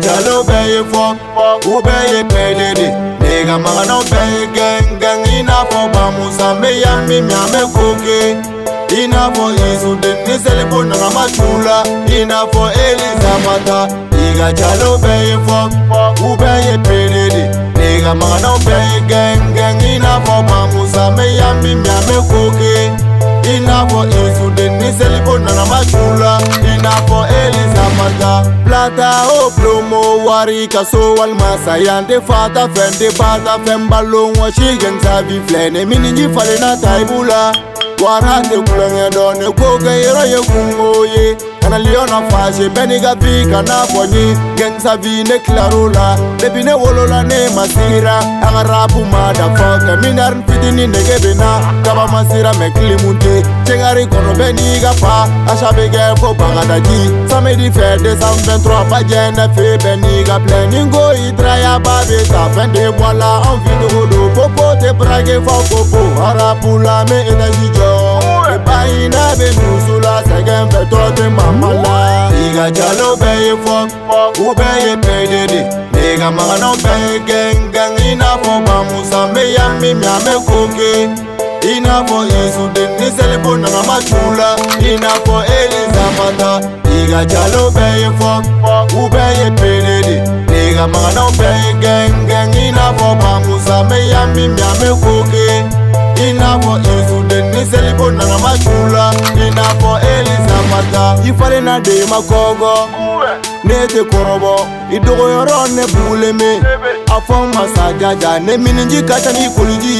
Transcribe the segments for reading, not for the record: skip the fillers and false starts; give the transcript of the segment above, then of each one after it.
jalo be fuck, who be pedede. Nigga man no be gang ina for bamusa me yami me koke. Ina for isu de nisele bona machula. Ina for Eliza mata. Nigga jalo be fuck, who be pedede. Nigga man no be gang ina for bamusa me yami me koke. Ina for isu de nisele bona machula. Ina for Eliza mata. Plata o plomo wari kaso wal masayante fata fende bata fembalong wa shigen sabi flene mininji fale na taibula warate kulenge done koga yero ye kungoye kana liona fashe beniga pika na ponyi geng sabi ne klarola debine wolola ne masira agarapu motherfucker minar fitini negebena kaba masira meklimunte chengari kono beniga pa ashabege ko bagadaji samedi fede sam 23 pas jene fe beniga pleningo itraya babeta fende voila en vidéo do popo te brage fa popo harapula me energy jo e baina be nusula segen fe tote mamala iga jalo be fuck u be pedede nigga magano be gang ina fo bamusa me yami me koke ina fo isu de nisele bona machula ina fo Eliza mata iga jalo be fuck u be pedede nigga magano be gang ina fo bamusa me yami me koke ina fo isu de nisele bona machula ina fo Eliza mata ifale na de makogo nete korobo idogo yoro ne buleme afon masajaja ne mininji kata ni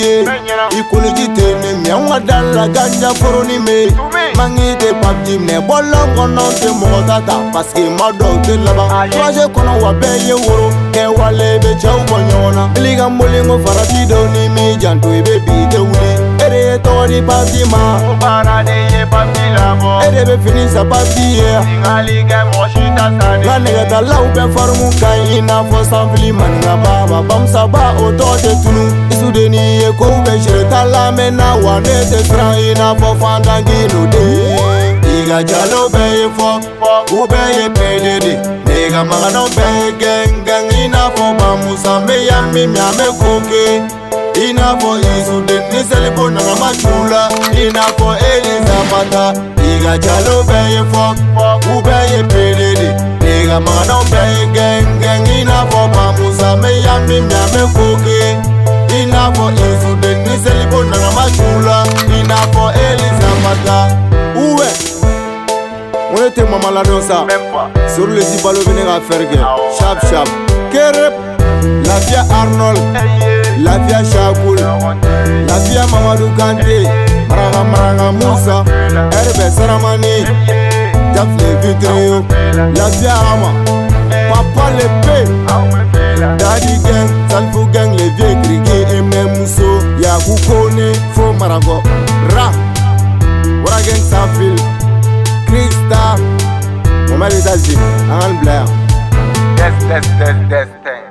ikoliji tene mianwa dalla ganja foroni me mangite papji ne bolongo non te motata parce que mado te laba projet kono wa beye woro ke wale be jaw bonyona liga molingo farati do ni mi janto be bi te wuli ere to di papji ma parade ye papji labo ere be fini sa papji ye ngali ke moshita sane nega ta law be farmu kan ina fo sanfili manga baba bamsa ba o to te tunu isu de ni ye ko be shere tala me na wa ne te tra ina fo fandangi no de iga jalo be fuck u be pedede nigga magano be gang ina fo bamusa me yami me koke ina fo isu de nisele bona machula ina fo Eliza mata iga jalo be fuck u be pedede nigga magano be gang ina fo bamusa me yami me koke ina fo isu de nisele bona machula ina fo Eliza mata uwe on était maman la dansa sur le zibalo venir à faire guerre chap kerep la via Arnold la via Chakoul la via Mamadou Kanté maranga Moussa Herbe Saramani Jafle Vidrio la via Ama Papa Lepe Daddy Gang Salfou Gang les vieux grigués et même Mousso Yakou Kone Fo Marago Ra Wara Gang sans fil Krista, on met les États-Unis, un Blair. Des thing.